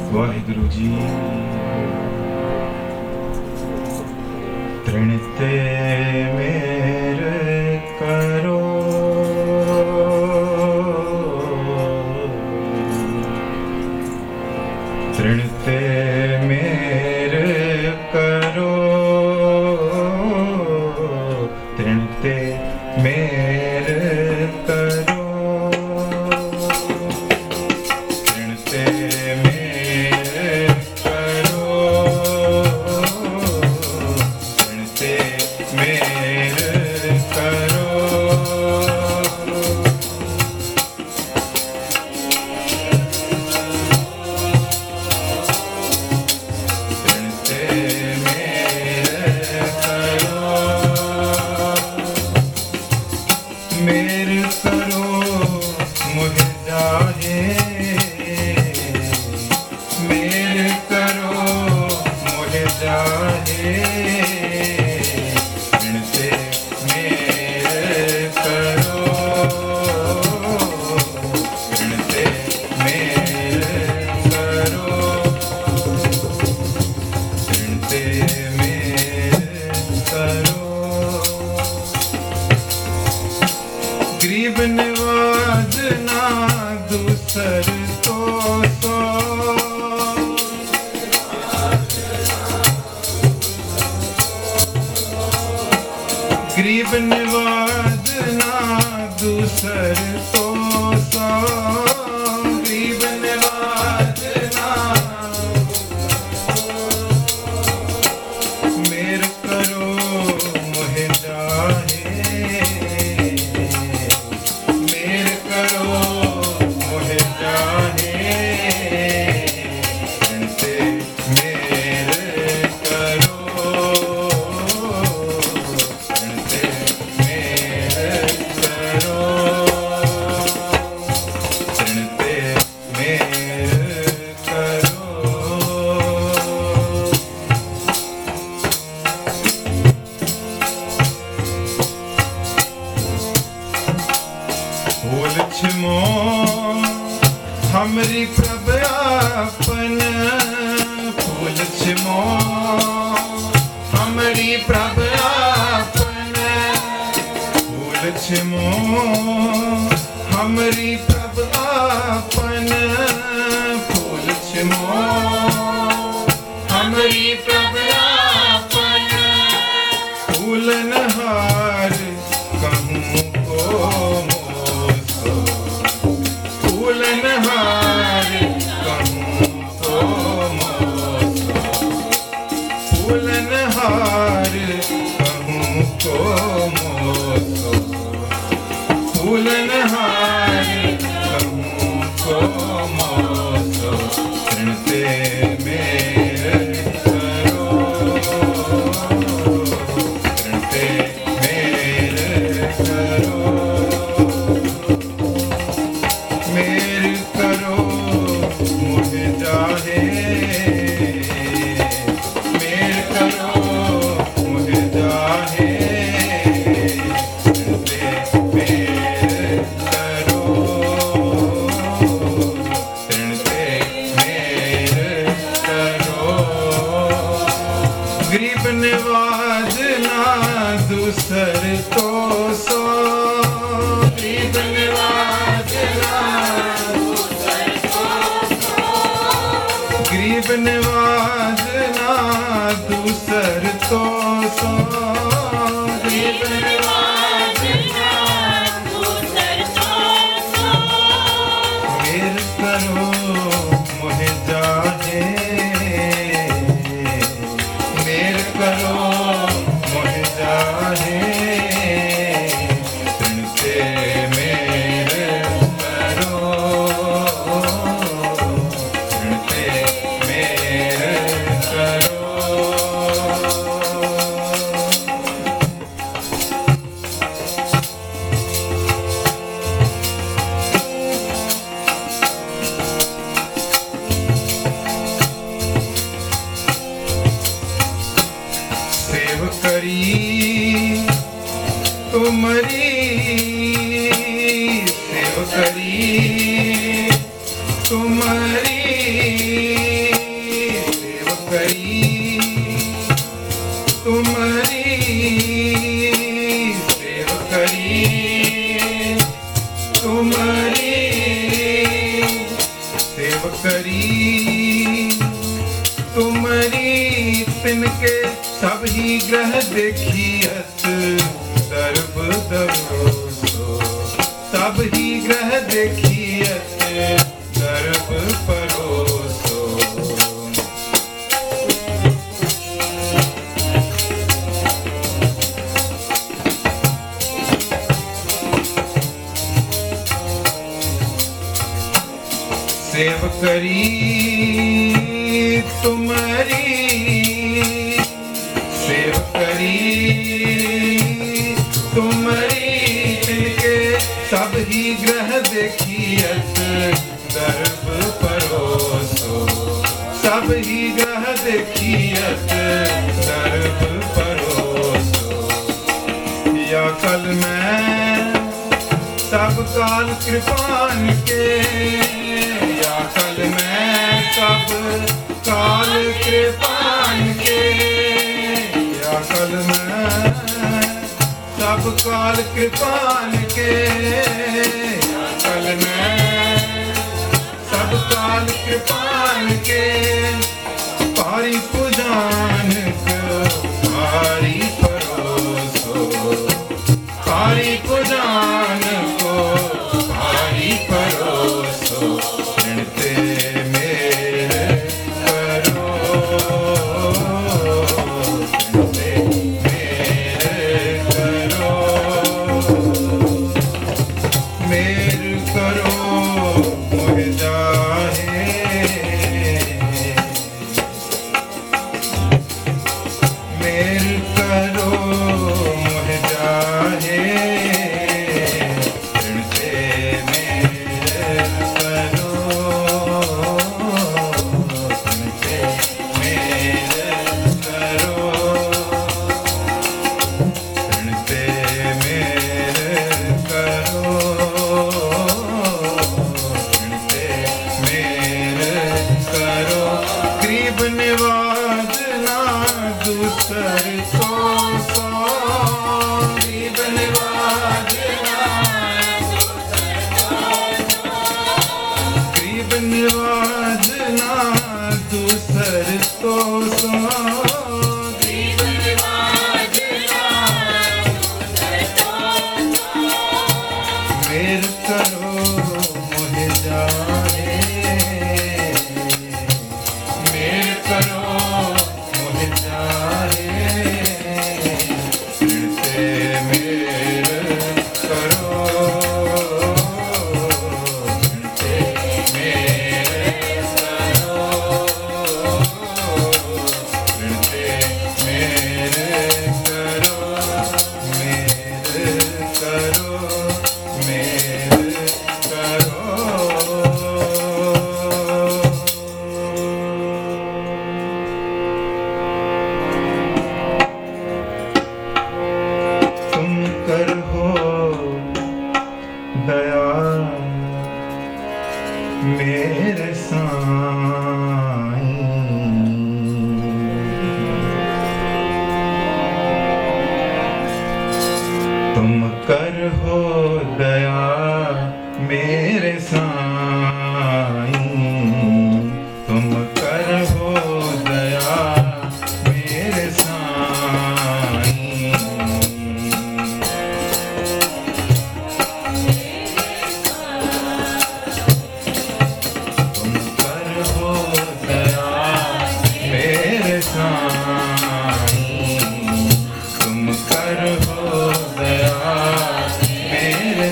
वाहिगुरु जी। तृण ते मेरे करो, तृण ते मेरे करो, तृण ते मेरे करो, तृण ते मेरे करो, तृण ते मेरे करो, मेर करो मुझे जाहे, मेर करो मुझे जाहे, तृण ते मेर करो, तृण ते मेर करो, तृण ते मेर करो। गरीब नवाजना दूसर तो सो, गरीब नवाजना दूसर तो सो, गरीब नवाजना मेर करो मुझे जाहे, मेर करो मुझे जाहे, तृण ते मेरे करो, तृण ते मेरे करो, तृण ते मेरे करो। फूल छिमो हमरी प्रभ आपन, फूल छिमो हमरी प्रभ आपन, फूल छिमो हमरी प्रभ आपन, फूल छिमो हमरी प्रभ आपन, फूलन हार कहूँ को मोसो, फूलन हार कहूँ को मोसो, फूलन हार कहूँ को मोसो, फूलन हार कहूँ को मोसो, तृण ते मेरे करो, तृण ते मेरे करो, मेर करो मुझे जाहे, मेर करो मुझे जाहे, तृण ते मेरे करो, तृण ते मेरे करो। गरीब नवाजना दूसर तो सो, गरीब नवाजना दूसर तो सो, गरीब नवाजना दूसर तो सो, गरीब नवाजना दूसर तो सो, मेर करो मुझे जाहे, मेर करो मुझे जाहे, तृण ते मेरे करो, तृण ते मेरे करो। सेव करी तुमरी, सेव करी तुम्हारी करी तुमरी तिनके सब ही ग्रह देखियत दर्भ दरोसो सब ही ग्रह देखियत दर्भ परोसो सेव करी तुम्हारी सेव करी तुम्हारी तिनके सब ही ग्रह देखियत दर्भ परोसो सब ही ग्रह देखियत दर्भ परोसो या कल मैं सब काल कृपान के या कल मैं सब काल कृपान के या कल मैं सब काल कृपान के या कल मैं सब काल कृपान के पारी पुजान को पारी परोसो पारी पुजान को पारी परोसो ऋणते मेरे करो ऋणते मेरे करो मेर करो मुझ जाहे मेर करो मुझ जाहे मेरे साईं तुम कर हो दया मेरे साईं तुम कर हो दया मेरे साईं तुम कर हो दया मेरे साईं तुम कर हो दया मेरे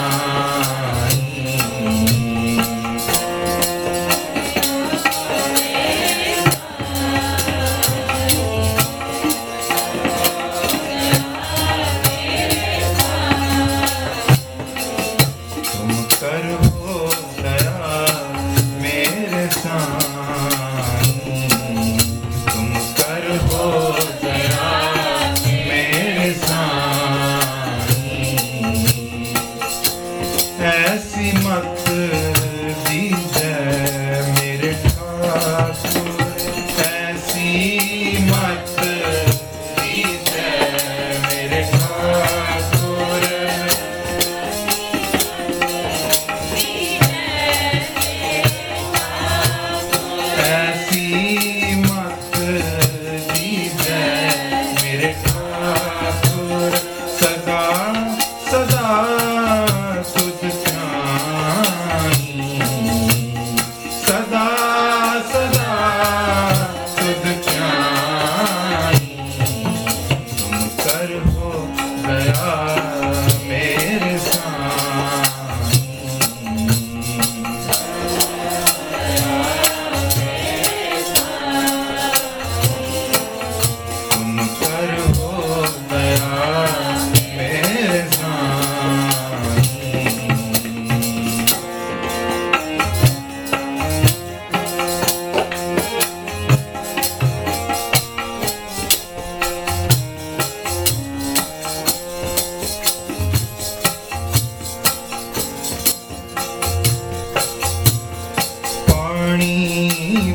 ऐसी मत दीजै मेरे ठाकुर ऐसी मत दीजै मेरे ठाकुर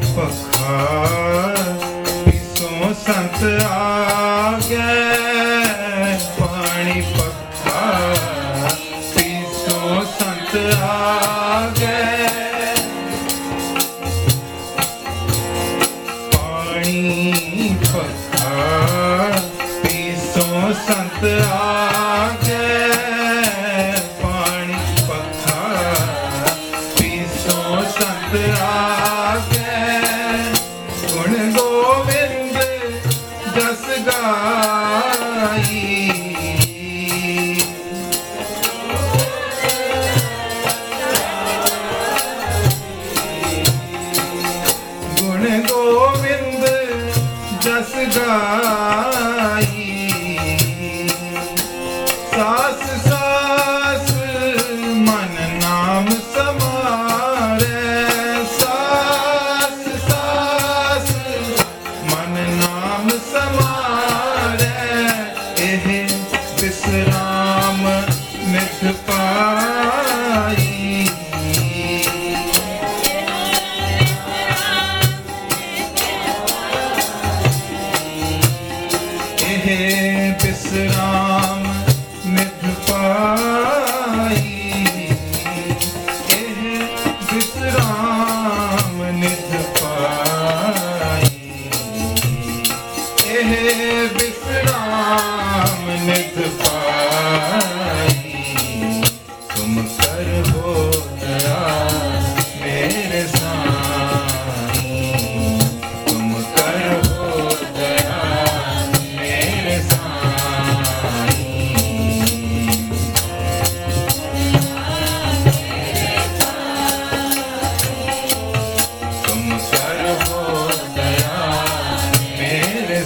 पखार पिसों संत आगे पानी पखार पिसों संत आगे पानी पखार पिसों संत आगे पानी पखार पिसों संत आगे गुण गोविंद जस गाई गुण गोविंद जस गाई सास सास मन नाम समारे सास सास मन नाम समारे एह विश्राम नित पाई विश्राम निध पाई विश्राम निध पाई विश्राम निध पाई तुम कर हो दया मेरे साईं तुम कर हो दया मेरे तुम कर हो दया मेरे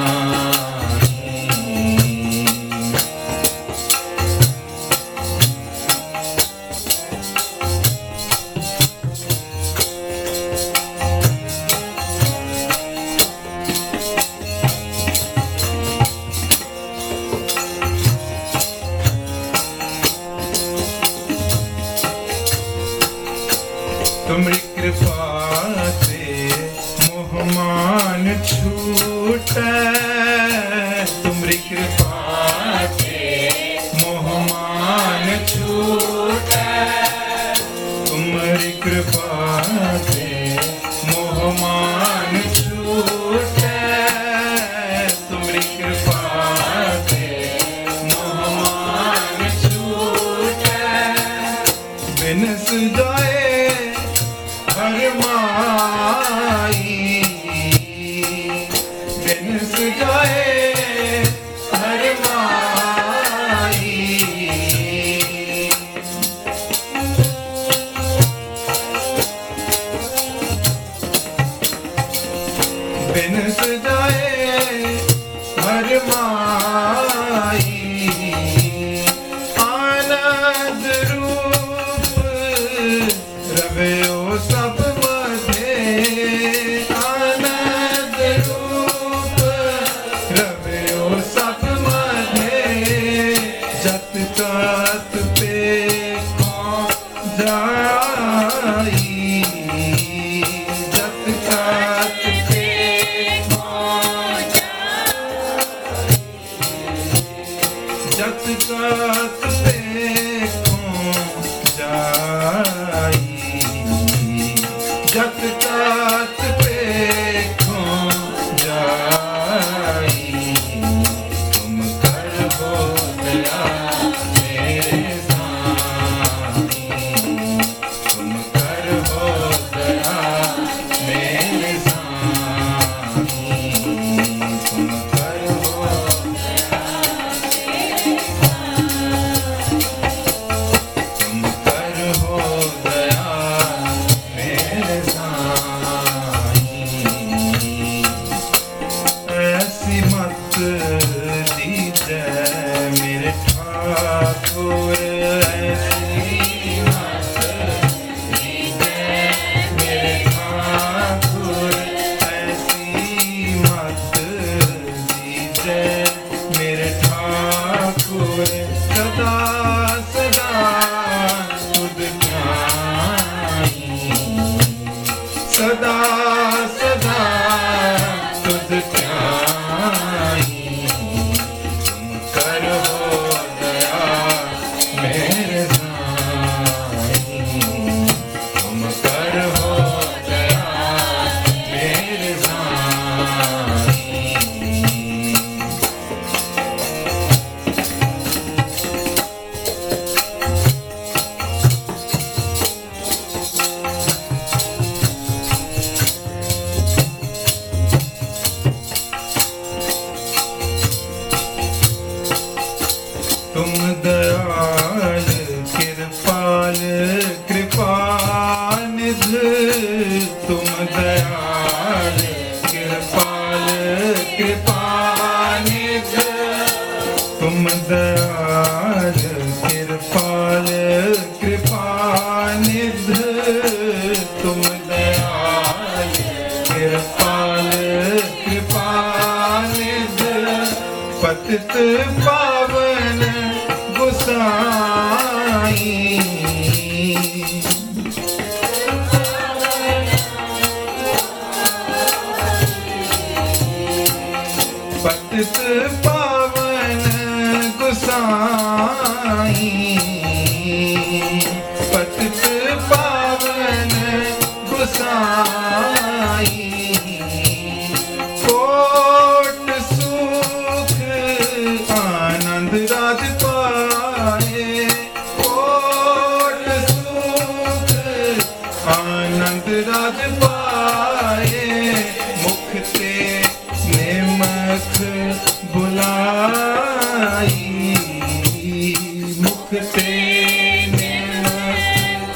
तुम्हारी कृपा से मोह मान छूटे तुम्हारी कृपा से मोह मान छूटे तुम्हारी कृपा से मोह मान छूटे तुम्हारी कृपा से मोह मान छूटे बिन सुजाए हर माई बिन सुजाए हर माई बिन सुजाए हर माई आनंद रूप रवयो सब मधे आनंद रूप रवयो सब मधे जत तत पे कौन जाई जत तत पे कौन जत तत पे कौन जाई जत तत पे कौन जाई तुम कर हो दया मेरे साईं तुम कर हो दया मेरे साईं तुम कर हो तुम कर हो दया मेरे साईं सदा सदा तुझ ध्याई तुम करो दया मेरे साईं तुम करो दया मेरे साईं तुम दयाल कृपाल कृपानिध तुम दयाल कृपाल कृपानिध तुम दयाल कृपाल कृपानिध तुम दयाल कृपाल कृपानिध पतित पावन गोसाई पतित पावन गोसाई पतित पावन गोसाई कोट सुख आनंद राज पाए कोट सुख आनंद राज पाए मुख ते निमख बुलाई मुख ते निमख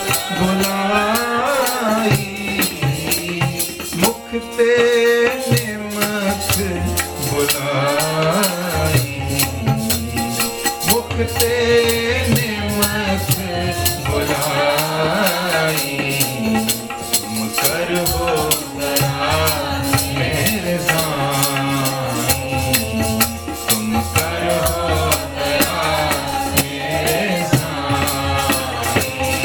बुलाई मुख ते निमख बुलाई मुख ते निमख बुलाई तुम करो दया मेरे साईं तुम करो दया मेरे साईं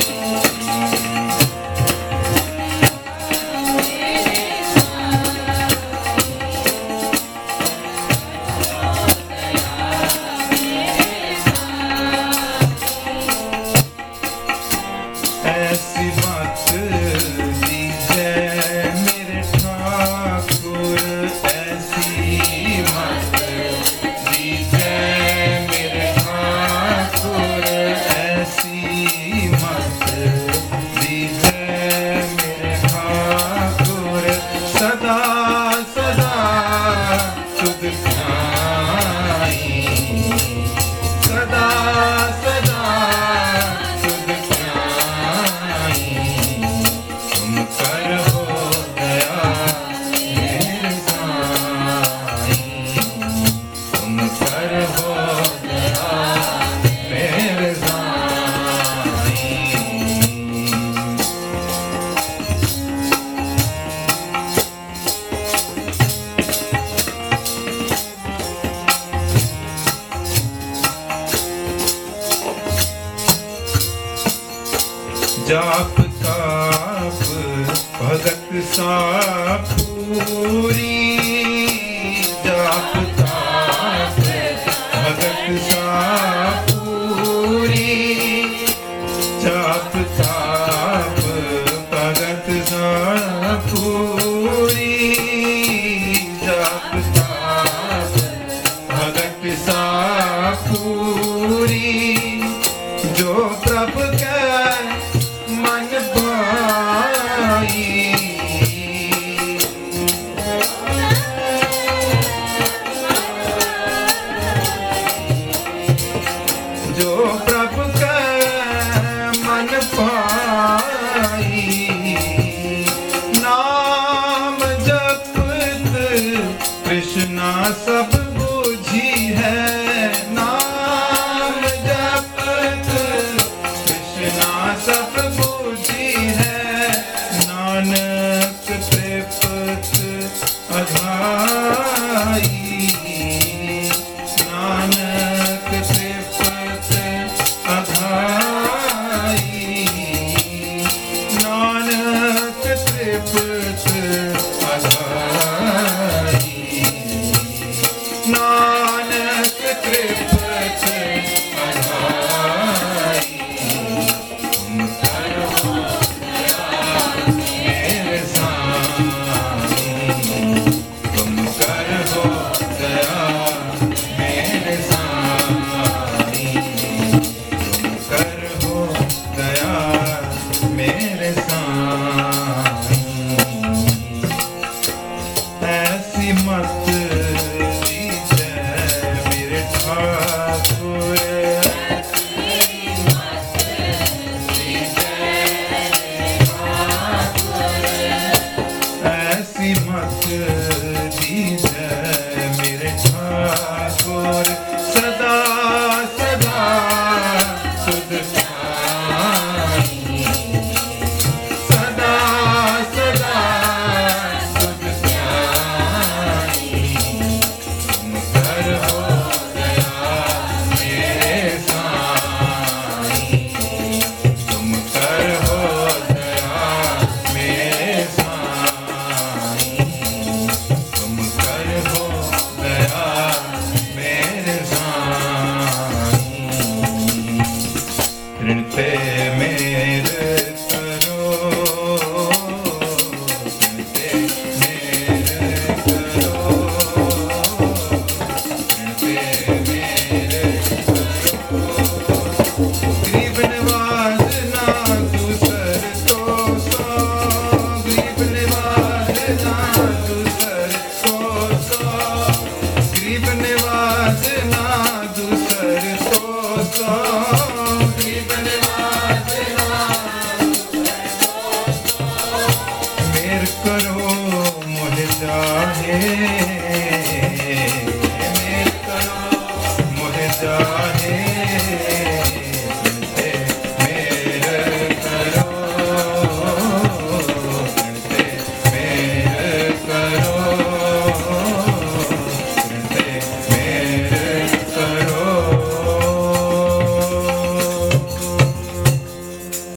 ऐसी बात दीजिए मेरे ठाकुर ऐसी बात दीजिए मेरे ठाकुर ऐसी बात दीजिए मेरे ठाकुर सदा सदा तुझ ध्याई सदा सदा तुझ ध्याई तुम करो दया मेरे साईं तुम करो दया मेरे साईं जाप ताप भगत सा पूरी जाप ताप भगत सा पूरी जाप ताप भगत सा पूरी जाप ताप भगत सा पूरी जो प्रभु के मन भाई जो प्रभु के मन भाई नाम आधाई, नानक तृप्त आधाई, तुम करो मेरे साईं, तुम करो दया मेरे साईं, तुम करो दया मेरे साईं। ऐसी मत दीजै मेरे ठाकुर, ऐसी मत दीजै मेरे ठाकुर,